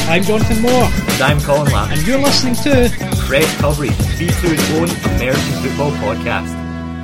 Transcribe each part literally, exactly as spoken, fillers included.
I'm Jonathan Moore. And I'm Colin Lamb. And you're listening to Press Coverage, V two's own American football podcast.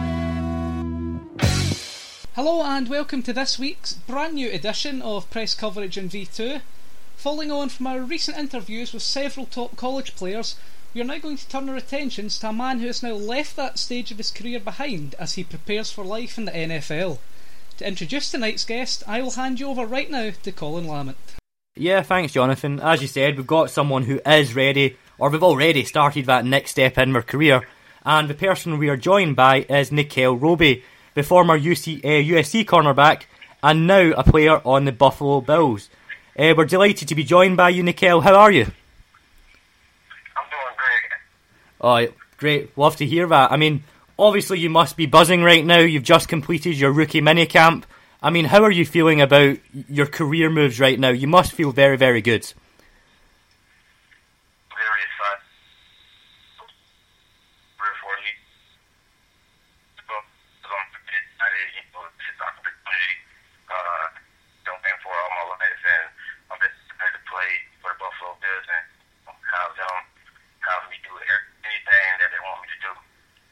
Hello and welcome to this week's brand new edition of Press Coverage in V two. Following on from our recent interviews with several top college players, we are now going to turn our attentions to a man who has now left that stage of his career behind as he prepares for life in the N F L. To introduce tonight's guest, I will hand you over right now to Colin Lamont. Yeah, thanks Jonathan. As you said, we've got someone who is ready, or we've already started that next step in their career, and the person we are joined by is Nickell Robey, the former U C, uh, U S C cornerback and now a player on the Buffalo Bills. Uh, we're delighted to be joined by you, Nickell. How are you? I'm doing great. Oh, great. Love to hear that. I mean, obviously you must be buzzing right now. You've just completed your rookie minicamp. I mean, how are you feeling about your career moves right now? You must feel very, very good. Very excited. Very for me. So, I'm excited, you know, it's an opportunity. Uh, don't think for all my life, and I'm just excited to play for the Buffalo Bills and have them have me do anything that they want me to do.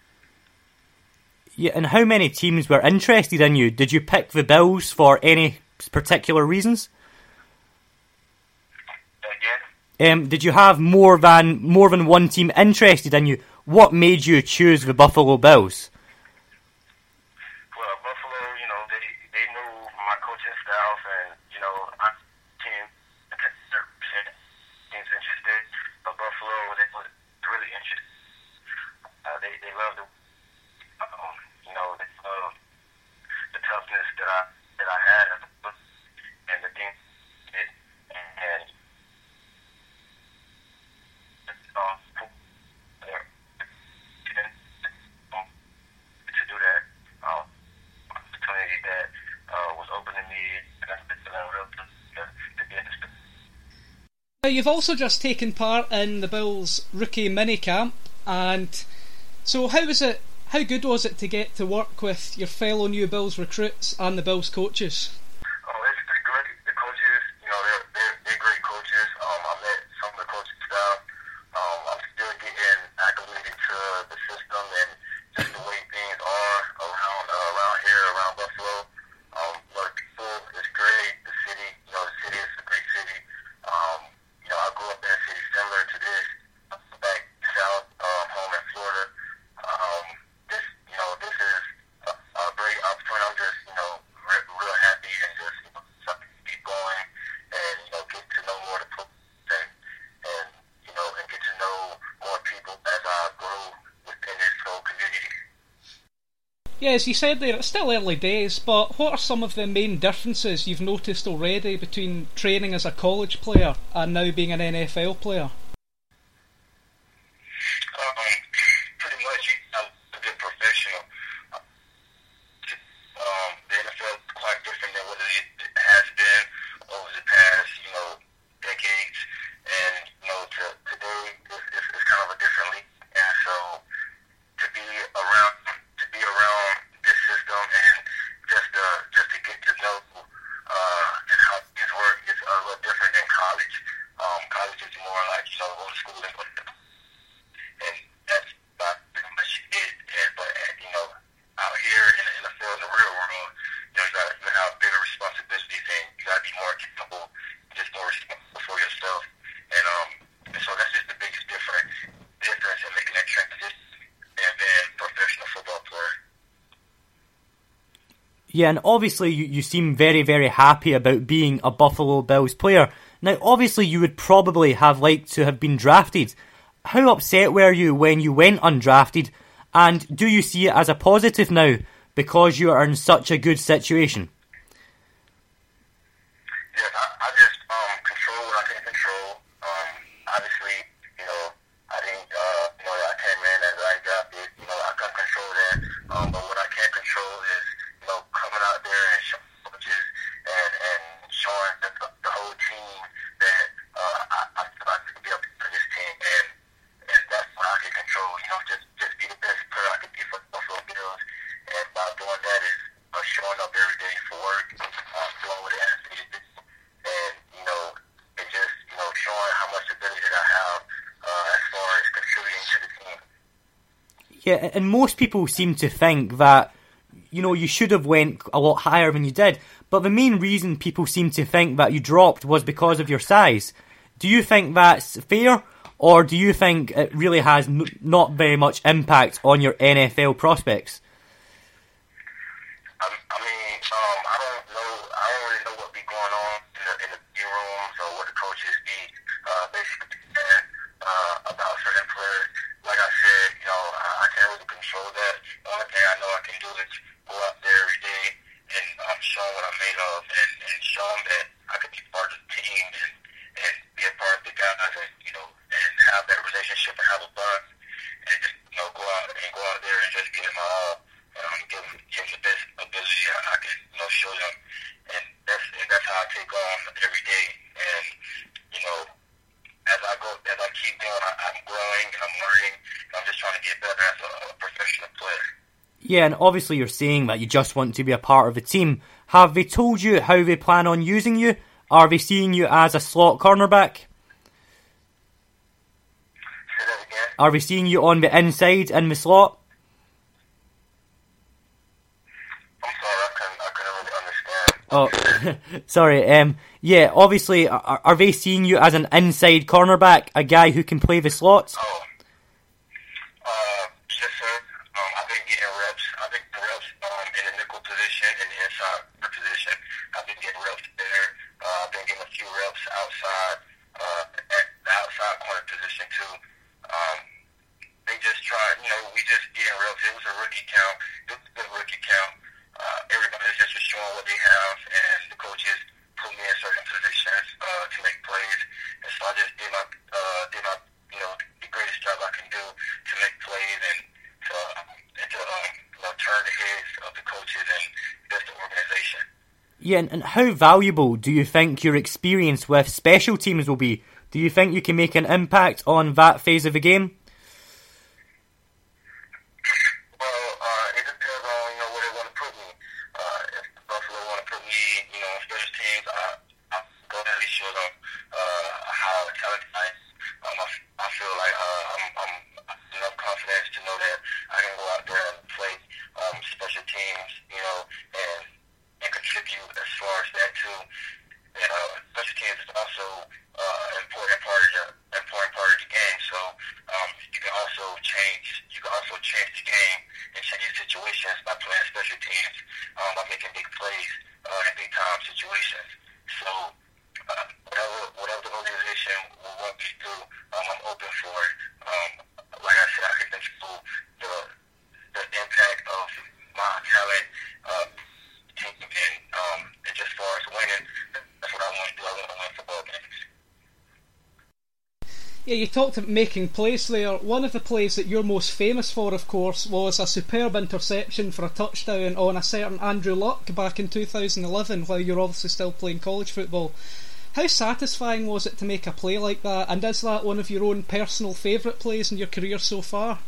Yeah, and how many teams were interested in you? Did you pick the Bills for any particular reasons? Again? Um, did you have more than more than one team interested in you? What made you choose the Buffalo Bills? Well, Buffalo, you know, they they knew my coaching staff, and you know, I team teams interested. But Buffalo, they were really interested. Uh, they they loved the. Um, you know, the, uh, the toughness that I that I had and the thing it, and um, to do that um, opportunity that uh, was open to me, and I've been feeling real to, to be interested. Now, you've also just taken part in the Bills rookie minicamp, and so how was it? How good was it to get to work with your fellow new Bills recruits and the Bills coaches? Oh, it's pretty great. The coaches, you know, they're, they're, they're great coaches. Um, I met some of the coaching staff. Um, I'm still getting acclimated to the system and just the way things are around uh, around here, around Buffalo. Um, you know, the people is great. The city, you know, the city is a great city. Um, you know, I grew up in a city similar to this, back south, um, home in Florida. Um, This, you know, this is a, a great opportunity. I'm just, you know, re- real happy and just, you know, something to keep going and, you know, get to know more of the players and, and, you know, and get to know more people as I grow within this whole community. Yeah, as you said there, it's still early days, but what are some of the main differences you've noticed already between training as a college player and now being an N F L player? Um, pretty much, you know, a good professional. Um, the N F L is quite different than what it has been over the past, you know, decades. And, you know, to, today, it's, it's, it's kind of a different league. And so, to be around, to be around this system and just, uh, just to get to know, uh, just how things work is a little different than college. Um, college is more like, you know, old school and and that's about pretty much it. And, but, you know, out here in, in the field, in the real world, you know, you got to have bigger responsibilities and you got to be more accountable, just more responsible for yourself. And, um, and so that's just the biggest difference, difference in making that transition and being a professional football player. Yeah, and obviously you, you seem very, very happy about being a Buffalo Bills player. Now, obviously you would probably have liked to have been drafted. How upset were you when you went undrafted, and do you see it as a positive now because you are in such a good situation? Yeah, I, I just um, control what I can control. Um, obviously, you know, I didn't, uh, you know, I came in as I drafted. You know, I can't control that. Um, but what I can control is, you know, coming out there and showing coaches and, and showing the, the whole team that uh, I, I feel like I can be up for this team. And and that's what I can control. You know, just just be the best player I can be for the Buffalo Bills. And by doing that is uh, showing up every day for Yeah, and most people seem to think that, you know, you should have went a lot higher than you did. But the main reason people seem to think that you dropped was because of your size. Do you think that's fair, or do you think it really has n- not very much impact on your N F L prospects? I, I mean, um, I don't know. I don't really know what be going on in the in the D rooms or what the coaches be uh, basically saying uh, about certain players. Like I said, you know, I, I can't really control that. The only thing I know I can do is go out there every day and um, show them what I'm made of, and, and show them that I could be part of the team and, and be a part of the guys, and you know, and have that relationship and have a bond, and just, you know, go out and go out there and just give it my all. Um, give them, give them the best ability I, I can, you know, show them, and that's and that's how I take on every day. And you know, as I go, as I keep going, I, I'm growing and I'm learning. And I'm just trying to get better as a, a professional player. Yeah, and obviously you're saying that you just want to be a part of the team. Have they told you how they plan on using you? Are they seeing you as a slot cornerback? Say that again? Are they seeing you on the inside in the slot? I'm sorry, I couldn't, I couldn't really understand. Oh, sorry. Um, yeah, obviously, are, are they seeing you as an inside cornerback, a guy who can play the slots? Oh, uh, yes, sir. Um, I've been getting reps. I've been getting reps um, in the nickel position, in the inside position. I've been getting reps there. Uh, I've been getting a few reps outside, uh, at the outside corner position too. Um, they just tried, you know, we just getting reps. It was a rookie count. It was a good rookie count. Uh, everybody's just showing what they have, and the coaches put me in certain positions uh, to make plays. And so I just did my, uh, did my, you know, the greatest job I can do to make plays and to, um, and to um, you know, turn the heads of the coaches and just the organization. Yeah, and, and how valuable do you think your experience with special teams will be? Do you think you can make an impact on that phase of the game? Well, uh, it depends on, you know, where they want to put me. Uh, if Buffalo want to put me, you know, on special teams, I, I gladly show them uh, how talented I am. Um, I, I feel like uh, I'm, I'm enough confidence to know that I can go out there and play um, special teams, you know, and, and contribute as far as that too. And uh, special teams is also uh, an important part of the important part of the game. So um, you can also change you can also change the game and change situations by playing special teams, um, by making big plays uh, in big time situations. So uh, whatever whatever the organization will want me to do, um, I'm open for it. Um, like I said, I can control the the impact of my talent. Uh, and um, and just as far as winning, that's what I want to do. I want to win football games. Yeah, you talked about making plays there. One of the plays that you're most famous for, of course, was a superb interception for a touchdown on a certain Andrew Luck back in two thousand eleven, while you're obviously still playing college football. How satisfying was it to make a play like that, and is that one of your own personal favourite plays in your career so far?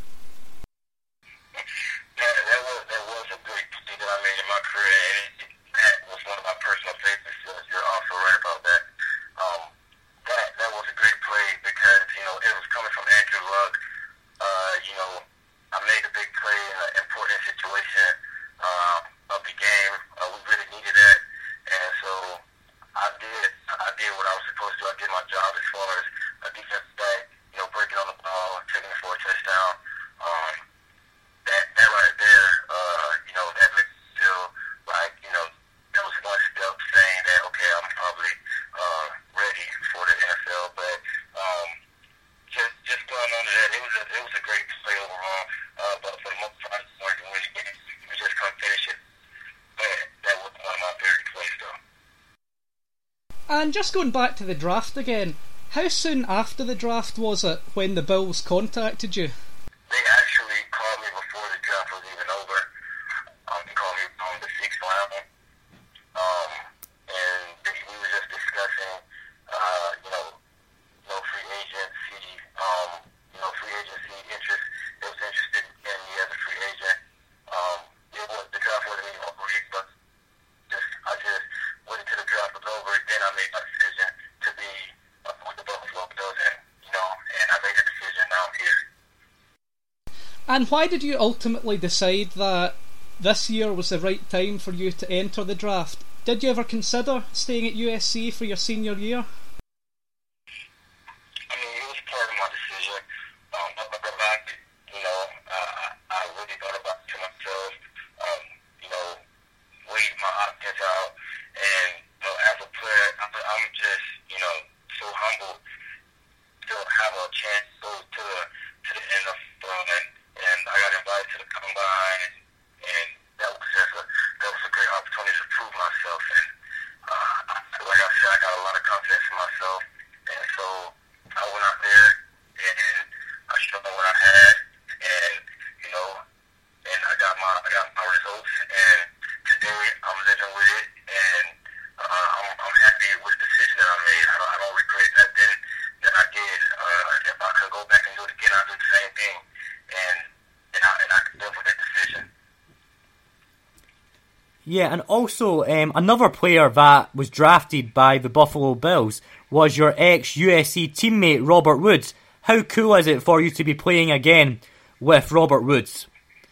That, that, was, that was a great play that I made in my career, and it, that was one of my personal favorites. So you're also right about that. Um, that that was a great play because, you know, it was coming from Andrew Luck. Uh, you know, I made a big play in an important situation uh, of the game. Uh, we really needed that, and so I did. I did what I was supposed to. I did my job as far as a defensive back. You know, breaking on the ball, taking it for a touchdown. Um, that that right there, uh, you know, that makes me feel like, you know, that was one step saying that, okay, I'm probably uh, ready for the N F L. But um, just just going on to that, it was a it was a great play overall. Uh, but for the most part, I just wanted to win the game. We just couldn't finish it. But that was one of my favorite plays, though. And just going back to the draft again, how soon after the draft was it when the Bills contacted you? They actually called me before the draft was even over. Um, they called me on the sixth round. Um, and they, we were just discussing, uh, you know, you know, free agency, um, you know, free agency interest. They was interested in me as a free agent. Um, it was, the draft wasn't even over yet, but just, I just waited till the draft was over. Then I made my decision to be uh, with the Buffalo Bills, and, you know, and I made a decision. Now I'm here. And why did you ultimately decide that this year was the right time for you to enter the draft? Did you ever consider staying at U S C for your senior year? I mean, it was part of my decision. Um, but back, you know, uh, I really thought about it to myself, um, you know, weighed my options out. And, you know, as a player, I'm, I'm just, you know, so humbled to have a chance to go to the, to the N F L. And, and I got invited to the combine, and, and that was just a, that was a great opportunity to prove myself. And, uh, like I said, I got a lot of confidence in myself. And so I went out there and I showed them what I had, and you know, and I got my I got my results, and today I'm living with it, and uh, I'm I'm happy with the decision that I made. I don't, I don't regret nothing that I did. Uh, if I could go back and do it again, I'd do the same thing, and and I and I could live with that decision. Yeah, and also um, another player that was drafted by the Buffalo Bills was your ex-U S C teammate Robert Woods. How cool is it for you to be playing again with Robert Woods?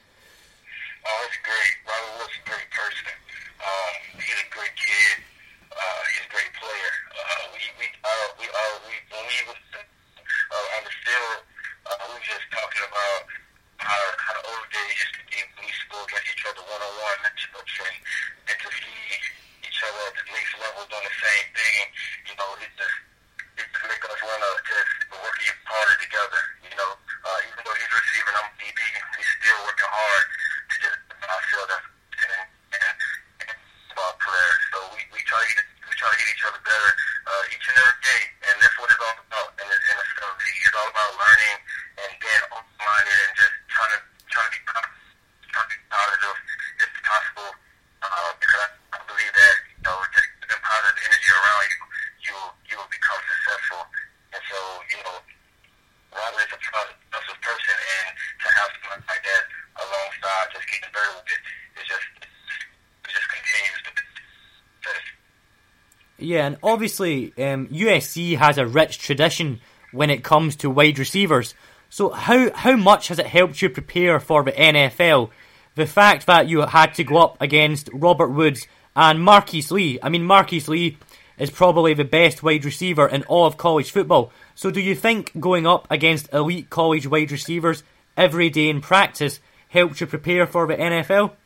Oh, it's great. Robert Woods is a great person. Um, he's a great kid. Uh, he's a great player. Uh, we we uh, we uh, we when we was uh, on the field, uh, we were just talking about how how the old days used to be when we used to go against each other one on one matchups, and and to see each other at the next level doing the same thing. You know, it just it just make us want to just work even harder together. You know, uh, even though he's receiving, I'm D B, he's still working hard to just put ourselves as and and and ball players. So we we try to get we try to get each other better uh, each and every day, and that's what it's all about. And it's, and it's, it's all about learning and being open-minded and just trying to trying to be trying to be positive if possible. Uh, because I believe that, you know, just putting positive energy around you, you will, you will become successful. And so, you know, Robert is a positive person, and to have someone like that alongside, just getting better with it, it just, it just continues to be success. Yeah, and obviously um, U S C has a rich tradition when it comes to wide receivers. So how how much has it helped you prepare for the N F L? The fact that you had to go up against Robert Woods and Marquise Lee. I mean, Marquise Lee is probably the best wide receiver in all of college football. So do you think going up against elite college wide receivers every day in practice helped you prepare for the N F L?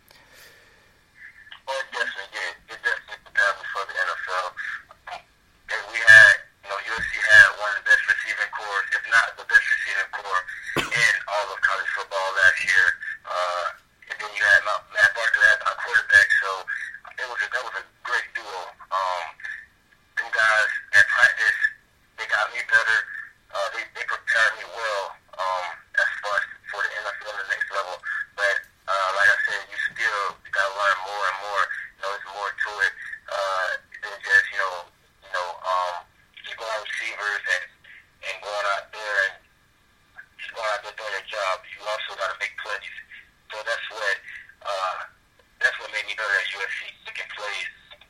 Well, it definitely did. It definitely prepared me for the N F L. And we had, you know, U S C had one of the best receiving corps, if not the best receiving corps in all of college football last year. Uh, and then you had Matt Barkley as our quarterback, so it was a, that was a great duo. Um, them guys at practice, they got me better. Uh, they, they prepared me well um, as far as for the N F L and the next level. But uh, like I said, you still got to learn more and more. You know, there's more to it uh, than just, you know, you know, um, just going on receivers and, and going out there and just going out there doing your job. You also got to make plays. So that's what uh, that's what made me better at U S C, making plays.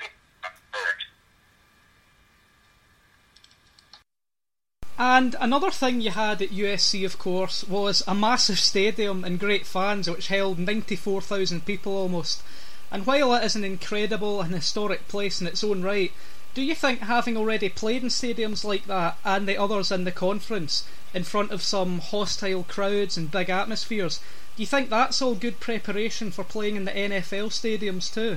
And another thing you had at U S C, of course, was a massive stadium and great fans, which held ninety-four thousand people almost. And while it is an incredible and historic place in its own right, do you think having already played in stadiums like that, and the others in the conference, in front of some hostile crowds and big atmospheres, do you think that's all good preparation for playing in the N F L stadiums too?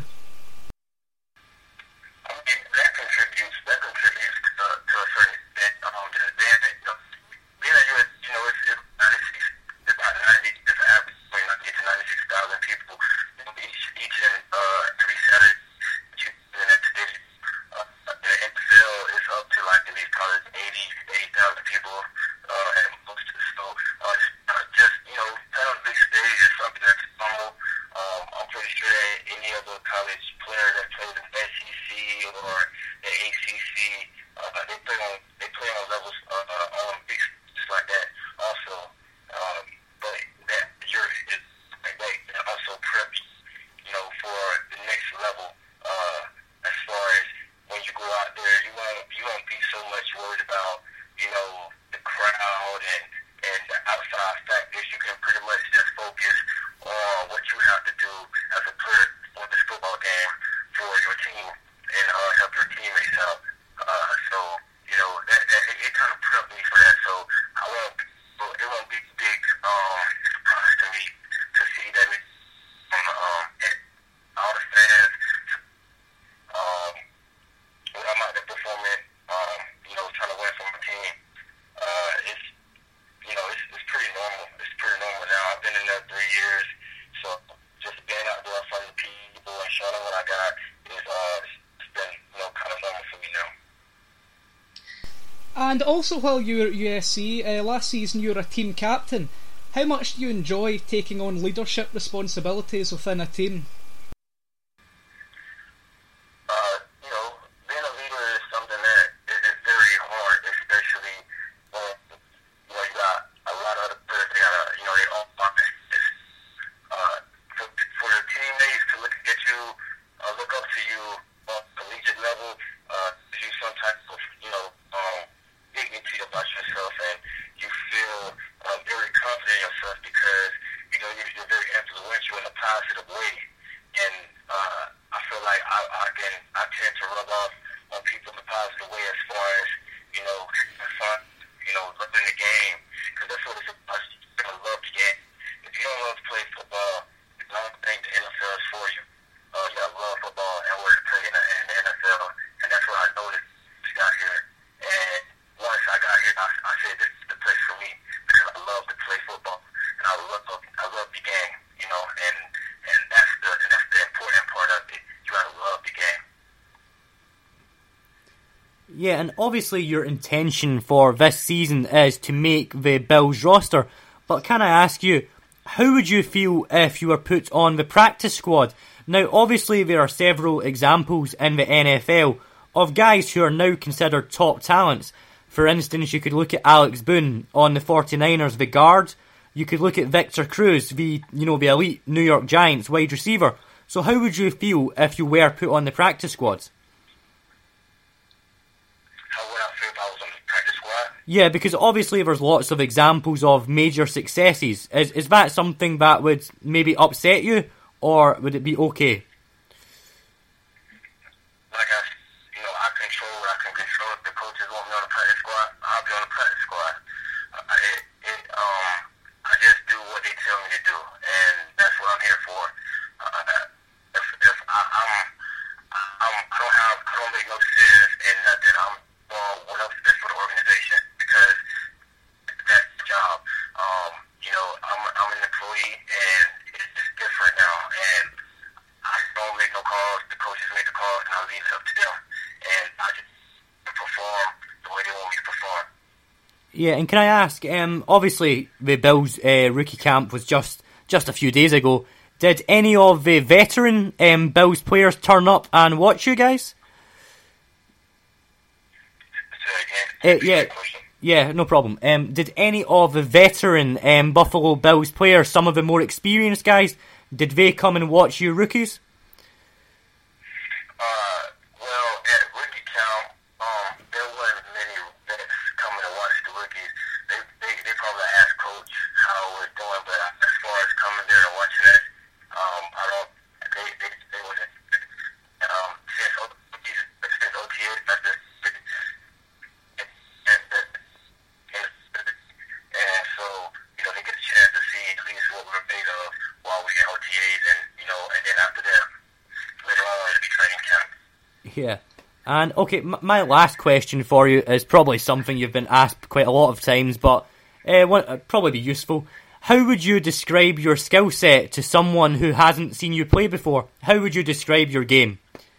I mean, that contributes, that contributes to, to a certain extent. Um, just being, you know, being at U S, you know, it's, it's ninety-six, it's about ninety, it's an average between ninety to ninety-six thousand people. You know, each, each and uh, every Saturday, you in that stadium. Uh, the N F L is up to like at least probably eighty, eighty thousand people uh, at most. So uh, it's not just, you know, playing on the big stage is something that's normal. Um, I'm pretty sure that any other college player that plays in the S E C or the A C C, uh, they play on they play on levels uh, uh, on big stages like that also. Um, but that you're it, like that, that also preps, you know, for the next level. Uh, as far as when you go out there, you won't you won't be so much worried about, you know, the crowd and and the outside factors. You can pretty much just focus And also, while you were at U S C, uh, last season you were a team captain. How much do you enjoy taking on leadership responsibilities within a team? Uh, you know, being a leader is something that is, is very hard, especially when, you know, you got a lot of other players, they got, you know, they all want this. Uh, for, for your teammates to look at you, uh, look up to you on collegiate level, uh, gives you some type of, you know, um, dignity about yourself, and you feel uh, very confident in yourself because, you know, you're, you're very influential in a positive way. And uh, I feel like I, I can, I tend to rub off on people in a positive way as far as, you know, having fun, you know, loving the game, because that's what it's about. You gotta love the game. If you don't love to play football, I don't think the N F L is for you. Uh, you gotta love football and where to play in the, in the N F L, and that's what I noticed when I got here. And once I got here, I, I said this is the place for me because I love to play football and I love I love the game, you know, and and that's the and that's the important part of it. You gotta love the game. Yeah, and obviously your intention for this season is to make the Bills roster. But can I ask you, how would you feel if you were put on the practice squad? Now, obviously there are several examples in the N F L of guys who are now considered top talents. For instance, you could look at Alex Boone on the forty-niners, the guard. You could look at Victor Cruz, the you know the elite New York Giants wide receiver. So how would you feel if you were put on the practice squads? How would I feel if I was on the practice squad? Yeah, because obviously there's lots of examples of major successes. Is is that something that would maybe upset you, or would it be okay? Like I, you know, I control what I can control. If the coaches want me on the practice squad, I'll be on the practice squad. Uh, it, it, um, I just do what they tell me to do, and that's what I'm here for. Uh, if if I, I'm, I'm, I don't have, I don't make no decisions and nothing. I'm doing whatever's best for the organization because that's the job. Um, you know, I'm, I'm an employee, and it's just different now, and I don't make no calls. The coaches make the calls, and I leave it up to them. And I just perform the way they want me to perform. Yeah, and can I ask, um, obviously the Bills uh, rookie camp was just, just a few days ago. Did any of the veteran um, Bills players turn up and watch you guys? Say again. Uh, yeah, yeah, no problem. Um, did any of the veteran um, Buffalo Bills players, some of the more experienced guys, did they come and watch you rookies? Uh, well, at rookie count, um, there wasn't many vets coming to watch the rookies. They, they, they probably asked Coach how we're doing, but as far as coming there and watching us, um, I don't. They, they, they wasn't. Um, since O T A, since O T A, that's just. And so, you know, they get a chance to see at least what we're made of while we're in O T As, and you know, and then after that, later on it'll be training camp. Yeah. And, okay, m- my last question for you is probably something you've been asked quite a lot of times, but uh, one, uh, probably be useful. How would you describe your skill set to someone who hasn't seen you play before? How would you describe your game?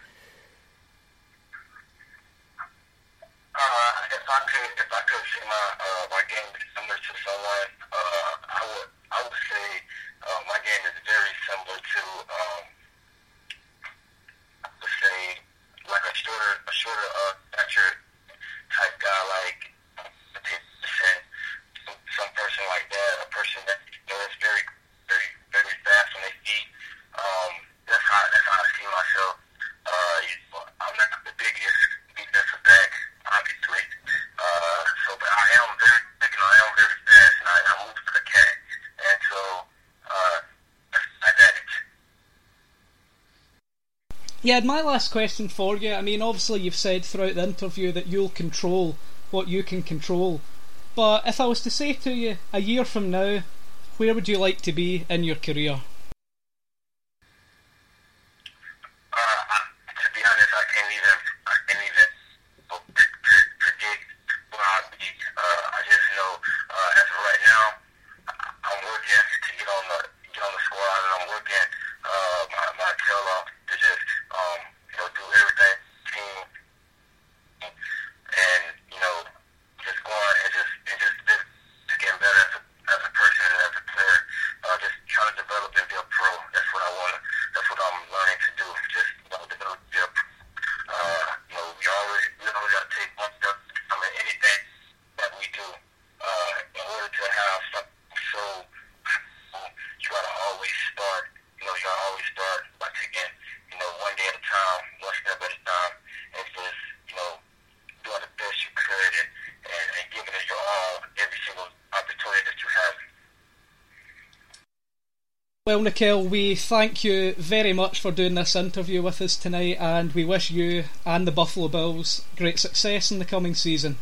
Uh, if I could, if I could see my uh, my game similar to someone, uh, I would I would say uh, my game is very similar to um, I would say like a shorter a shorter uh, stature type guy, like percent some person like that, a person that you know is very very very fast on their feet. Um, that's how that's how I see myself. Uh, you know, I'm not the biggest defensive back, obviously. Uh, so, but I am very big and I am very fast, and I, I move to the cat. And so, uh, that's like that. Yeah, and my last question for you, I mean, obviously you've said throughout the interview that you'll control what you can control, but if I was to say to you, a year from now, where would you like to be in your career? Uh, I, to be honest, I can't even, I can't even predict where I'll be. Uh, I just know, uh, as of right now, I'm working to get on the get on the squad, and I'm working uh, my my tail off to just um, you know do everything team, and you know Well, Nickel, we thank you very much for doing this interview with us tonight, and we wish you and the Buffalo Bills great success in the coming season.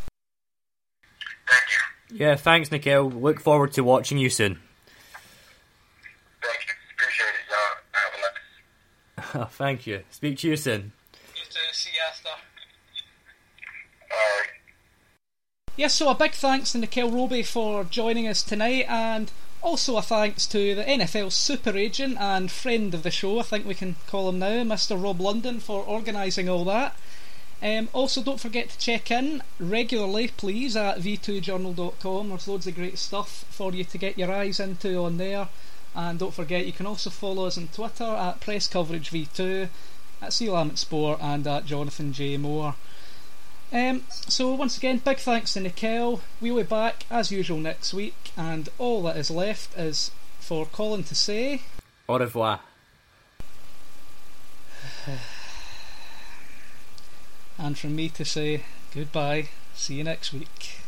Thank you. Yeah, thanks, Nickel. Look forward to watching you soon. Thank you. Appreciate it, y'all. Have a nice. Thank you. Speak to you soon. You too. See you after. All right. Yes, so a big thanks to Nickel Roby for joining us tonight, and also a thanks to the N F L super agent and friend of the show, I think we can call him now, Mister Rob London, for organising all that. Um, also, don't forget to check in regularly, please, at v two journal dot com. There's loads of great stuff for you to get your eyes into on there. And don't forget, you can also follow us on Twitter at Press Coverage V two, at C Lamont Sport, and at Jonathan J. Moore. Um, so once again, big thanks to Nickel. We'll be back as usual next week, and all that is left is for Colin to say au revoir. And from me to say goodbye. See you next week.